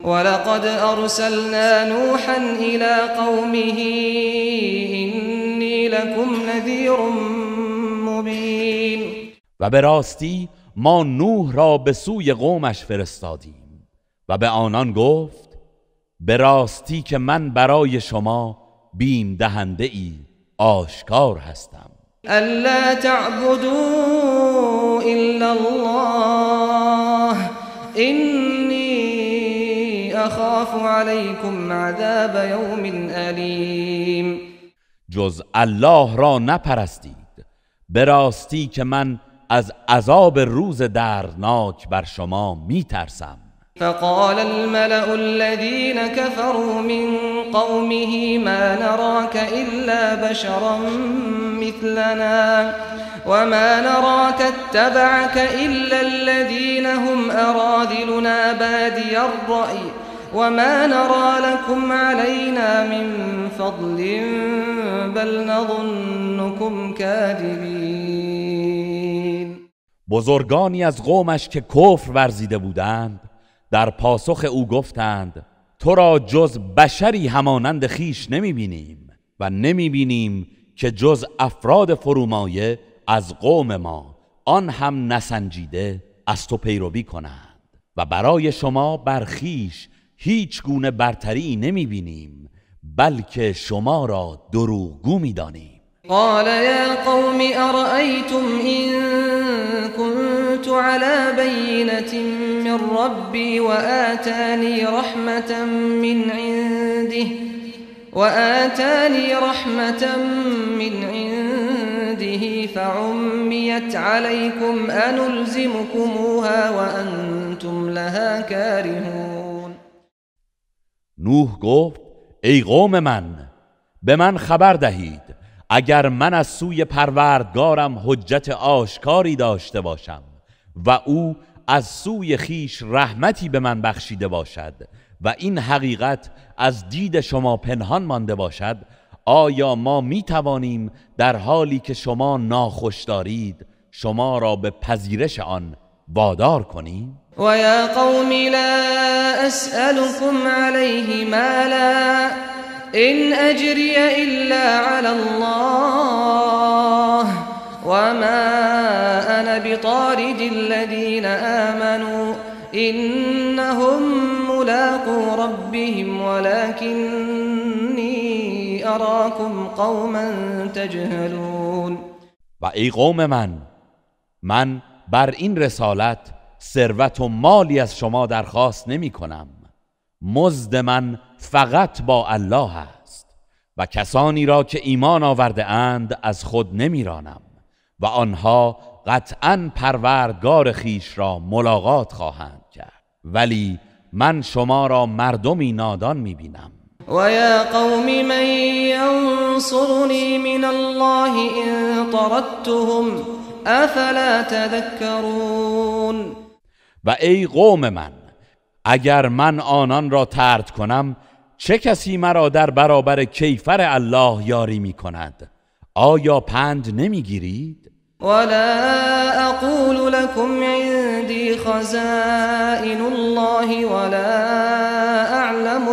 ولقد ارسلنا نوحا الى قومه انی لكم نذیر مبین. و به راستی ما نوح را به سوی قومش فرستادیم و به آنان گفت به راستی که من برای شما بیم دهنده ای آشکار هستم. الا تعبدوا الا الله انی اخاف علیکم عذاب یوم الیم. جز الله را نپرستید، به راستی که من از عذاب روز دردناک بر شما میترسم. فقال الملأ الذين كفروا من قومه ما نراك إلا بشرا مثلنا وما نراك اتبعك إلا الذين هم أراذلنا بادي الرأي وما نرى لكم علينا من فضل بل نظنكم كاذبين. بزرگانی از قومش که کفر ورزیده بودند در پاسخ او گفتند تو را جز بشری همانند خیش نمیبینیم و نمیبینیم که جز افراد فرومایه از قوم ما آن هم نسنجیده از تو پیروی کنند و برای شما بر خیش هیچ گونه برتری نمیبینیم بلکه شما را دروغگو میدانیم. قال يا قوم أرأيتم إن كنت على بينة من ربي وآتاني رحمة من عنده فعميت عليكم أنلزمكموها وأنتم لها كارهون. نوح گفت ای قوم من، به من خبر دهید اگر من از سوی پروردگارم حجت آشکاری داشته باشم و او از سوی خیش رحمتی به من بخشیده باشد و این حقیقت از دید شما پنهان مانده باشد، آیا ما می توانیم در حالی که شما ناخوش دارید شما را به پذیرش آن وادار کنیم؟ و یا قوم لا اسألكم علیه مالا إن أجري إلا على الله وما أنا بطارد الذين آمنوا إنهم ملاقو ربهم ولكني أراكم قوما تجهلون. و ای قوم من بر این رسالت ثروت و مالی از شما درخواست نمی کنم. مزد من فقط با الله است و کسانی را که ایمان آورده اند از خود نمیرانم و آنها قطعاً پروردگار خیش را ملاقات خواهند کرد، ولی من شما را مردمی نادان میبینم. و یا قوم من ینصرنی من الله ان طردتهم افلا تذکرون. و ای قوم من، اگر من آنان را طرد کنم چه کسی مرا در برابر کیفر الله یاری می کند؟ آیا پند نمیگیرید؟ ولا اقول لكم عندي خزائن الله ولا اعلم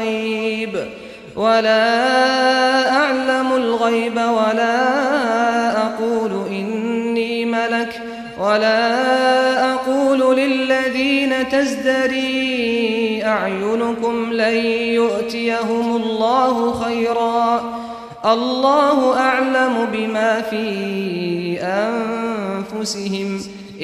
الغيب ولا اقول اني ملك ولا اقول للذين تزدري اعينكم لن يؤتيهم الله خيرا الله اعلم بما في انفسهم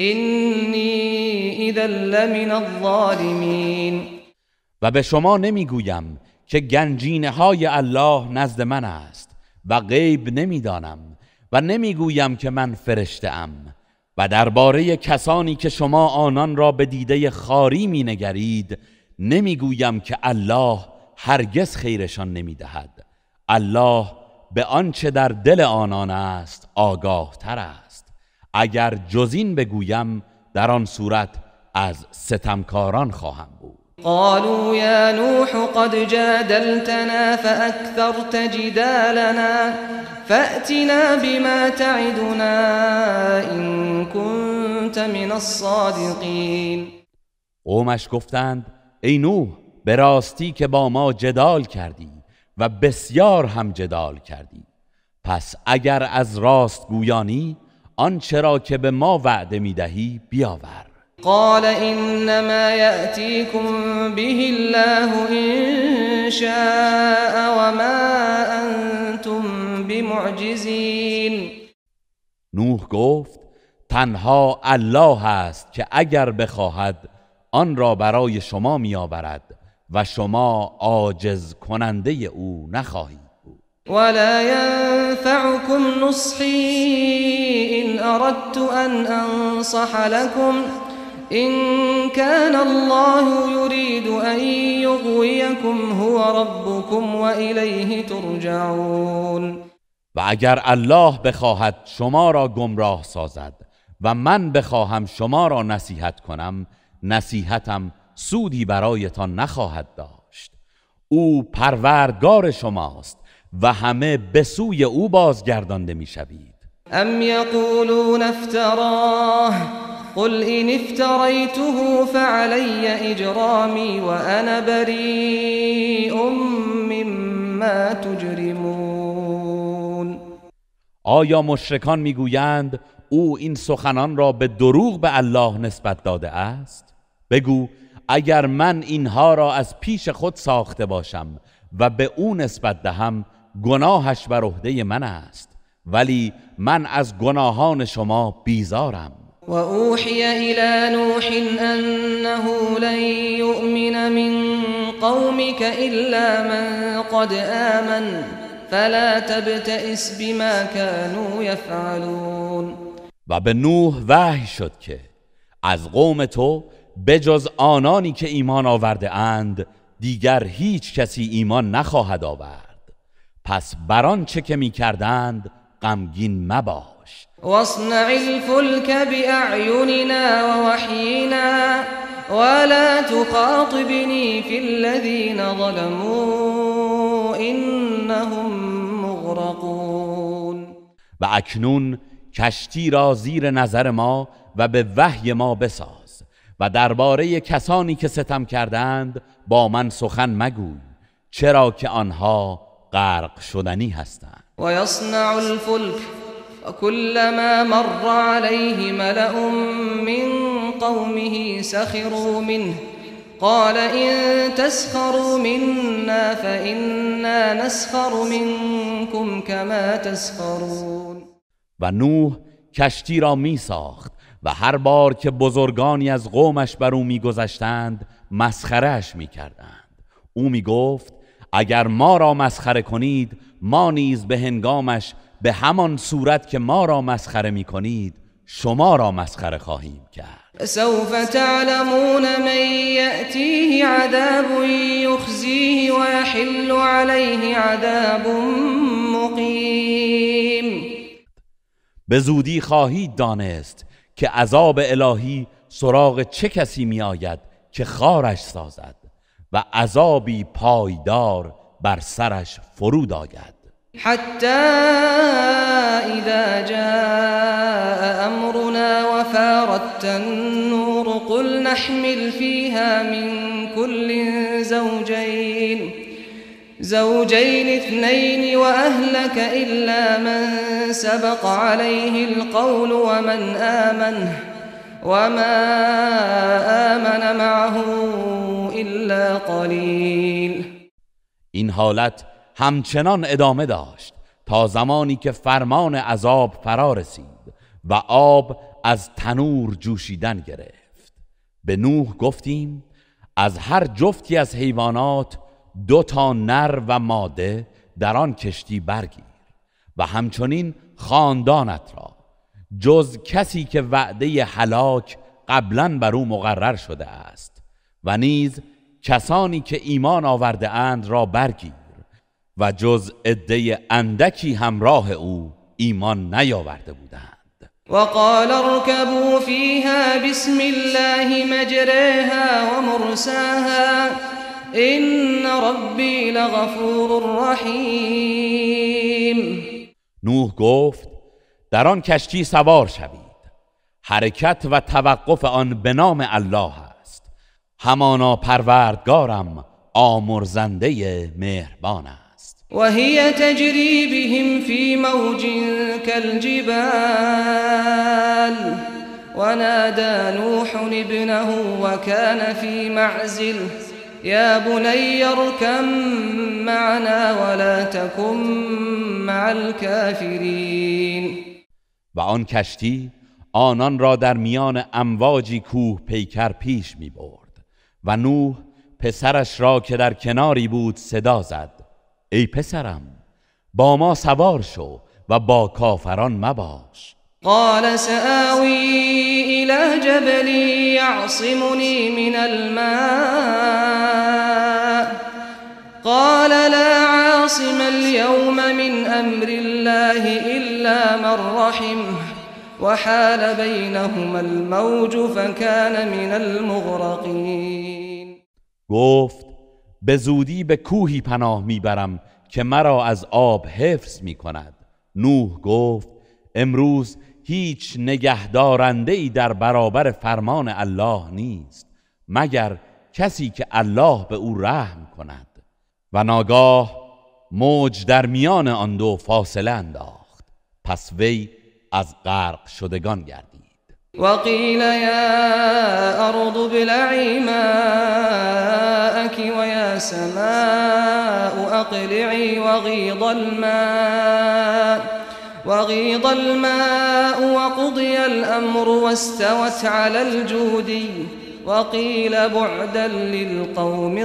اینی اذا لمن الظالمین. و به شما نمیگویم که گنجینه های الله نزد من است و غیب نمیدانم و نمیگویم که من فرشته ام و درباره کسانی که شما آنان را به دیده خاری می نگرید نمیگویم که الله هرگز خیرشان نمیدهد. الله به آنچه در دل آنان است آگاه تر است. اگر جزین بگویم در آن صورت از ستمکاران خواهم بود. قالوا يا نوح قد جادلتنا فأكثرت جدالنا فأتنا بما تعدنا إن كنت من الصادقين. قومش گفتند ای نوح به راستی که با ما جدال کردی و بسیار هم جدال کردی. پس اگر از راست گویانی آنچه را که به ما وعده میدهی بیاور. قال انما يأتيكم به الله ان شاء وما انتم بمعجزین. نوح گفت تنها الله است که اگر بخواهد آن را برای شما میآورد و شما عاجز کننده او نخواهید بود. ولا ينفعكم نصحي ان اردت ان انصح لكم ان كان الله يريد ان يغويكم هو ربكم وإليه ترجعون. و اگر الله بخواهد شما را گمراه سازد و من بخواهم شما را نصیحت کنم، نصیحتم سودی برایتان نخواهد داشت. او پروردگار شماست و همه به سوی او بازگردانده میشوید. ام یقولون افتراه قل ان افتریته فعلی اجرامی و انا بریء مما تجرمون. آیا مشرکان میگویند او این سخنان را به دروغ به الله نسبت داده است؟ بگو اگر من اینها را از پیش خود ساخته باشم و به او نسبت دهم گناهش بر عهده من است، ولی من از گناهان شما بیزارم. و اوحی الی نوح انه لن یؤمن من قومك الا من قد آمن فلا تبتئس بما كانوا يفعلون. و به نوح وحی شد که از قوم تو بجز آنانی که ایمان آورده اند دیگر هیچ کسی ایمان نخواهد آورد، پس بر آنچه که می کردند غمگین مباش. واصنع الفلك بأعيننا ووحينا ولا تخاطبني في الذين ظلموا إنهم مغرقون. و اکنون کشتی را زیر نظر ما و به وحی ما بساز و درباره کسانی که ستم کردند با من سخن مگوی، چرا که آنها غرق شدنی هستند. و یصنع الفلک وكلما مر عليه ملأ من قومه سخروا منه قال إن تسخروا منا فإنا نسخر منكم كما تسخرون. و نوح کشتی را می ساخت و هر بار که بزرگانی از قومش بر او می گذشتند مسخرهش می کردند. او می گفت اگر ما را مسخره کنید ما نیز به هنگامش به همان صورت که ما را مسخره می کنید شما را مسخره خواهیم کرد. سوف تعلمون من يأتيه عذاب يخزيه ويحل عليه عذاب مقيم. به زودی خواهید دانست که عذاب الهی سراغ چه کسی می آید که خارش سازد و عذابی پایدار بر سرش فرود آید. حتى إذا جاء أمرنا وفارت النور قل نحمل فيها من كل زوجين اثنين وأهلك إلا من سبق عليه القول وما آمن معه إلا قليل. این حالت همچنان ادامه داشت تا زمانی که فرمان عذاب فرا رسید و آب از تنور جوشیدن گرفت. به نوح گفتیم از هر جفتی از حیوانات 2 نر و ماده در آن کشتی برگیر و همچنین خاندانت را جز کسی که وعده هلاک قبلا بر او مقرر شده است و نیز کسانی که ایمان آورده اند را برگیر و جز عده اندکی همراه او ایمان نیاورده بودند. وقال اركبوا فيها بسم الله مجريها ومرساها إن ربي لغفور رحيم. نوح گفت در آن کشتی سوار شوید، حرکت و توقف آن به نام الله است، همانا پروردگارم آمرزنده مهربان است. وهي تجري بهم في موج كالجبال ونادى نوح ابنه وكان في معزل يا بني اركب معنا ولا تكن مع الكافرين. و آن کشتی آنان را در میان امواجی کوه پیکر پیش می برد و نوح پسرش را که در کناری بود صدا زد: ای پسرم، با ما سوار شو و با کافران مباش. قال سآوي إلى جبل يعصمني من الماء قال لا عاصم اليوم من أمر الله إلا من رحمه وحال بينهما الموج فكان من المغرقين. گفت به زودی به کوهی پناه میبرم که مرا از آب حفظ میکند. نوح گفت امروز هیچ نگهدارنده‌ای در برابر فرمان الله نیست مگر کسی که الله به او رحم کند. و ناگاه موج در میان آن دو فاصله انداخت، پس وی از غرق شدگان گردید. وقيل يا أرض ابلعي ماءك ويا سماء أقلعي وغيض الماء وقضي الأمر واستوت على الجودي وقيل بعدا للقوم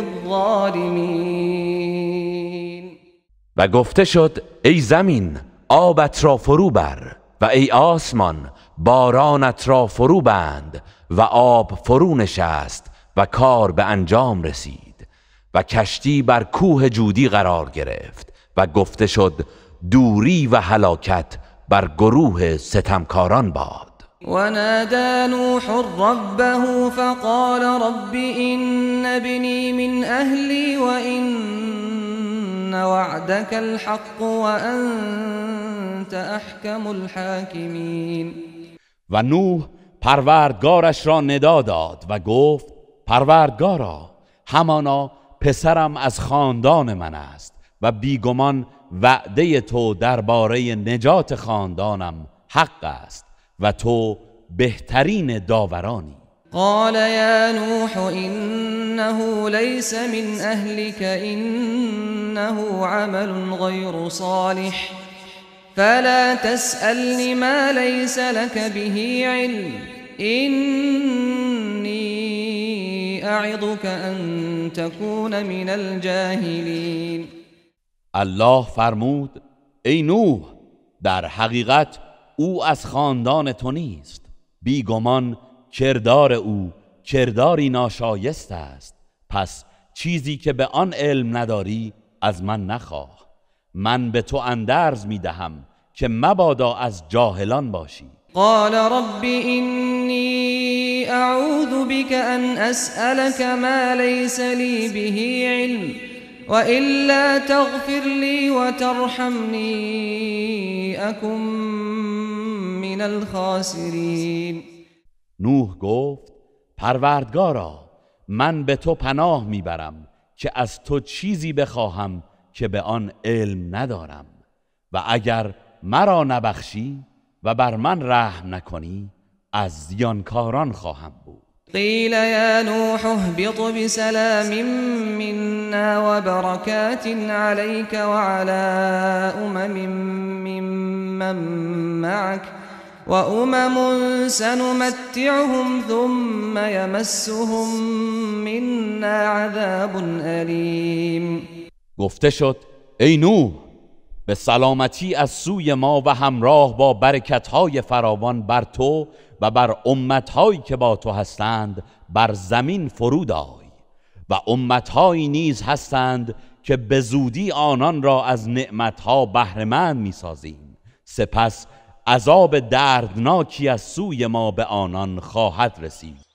الظالمين. و گفته شد ای زمین آبت را فرو بر و ای آسمان بارانت را فرو بند و آب فرو نشست و کار به انجام رسید و کشتی بر کوه جودی قرار گرفت و گفته شد دوری و هلاکت بر گروه ستمکاران باد. ونادى نوح ربه فقال رب إن ابني من أهلي وإن وعدك الحق وأنت أحكم الحاكمين. و نوح پروردگارش را ندا داد و گفت پروردگارا، همانا پسرم از خاندان من است و بیگمان وعده تو درباره نجات خاندانم حق است و تو بهترین داورانی. قال يا نوح إنه ليس من أهلك إنه عمل غير صالح فلا تسألني ما ليس لك به علم إني أعظك أن تكون من الجاهلين. الله فرمود ای نوح، در حقیقت او از خاندان تو نیست، بیگمان کردار او کرداری ناشایست است، پس چیزی که به آن علم نداری از من نخواه. من به تو اندرز میدهم که مبادا از جاهلان باشی. قال رب إني أعوذ بك أن أسألك ما ليس لي به علم وإلا تغفر لي وترحمني أكن من الخاسرين. نوح گفت پروردگارا، من به تو پناه میبرم که از تو چیزی بخواهم که به آن علم ندارم و اگر مرا نبخشی و بر من رحم نکنی از زیانکاران خواهم بود. قیل یا نوح اهبط بسلام منا وبركات عليك وعلى ممن معك وأمم سنمتعهم ثم يمسهم منا عذاب أليم. گفته شد ای نوح، به سلامتی از سوی ما و همراه با برکتهای فراوان بر تو و بر امتهایی که با تو هستند بر زمین فرود آی و امتهایی نیز هستند که به زودی آنان را از نعمتها بهره‌مند می‌سازیم، سپس عذاب دردناکی از سوی ما به آنان خواهد رسید.